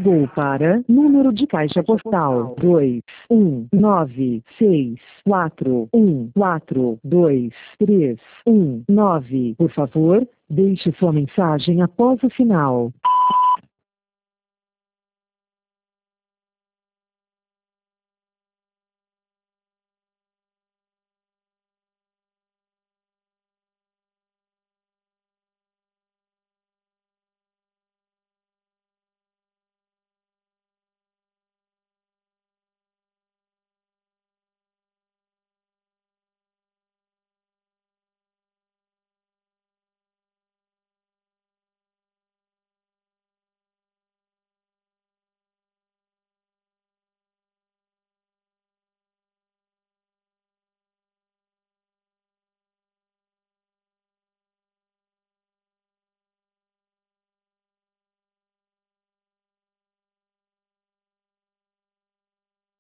Ligou para número de caixa postal 21964142319. Por favor, deixe sua mensagem após o sinal.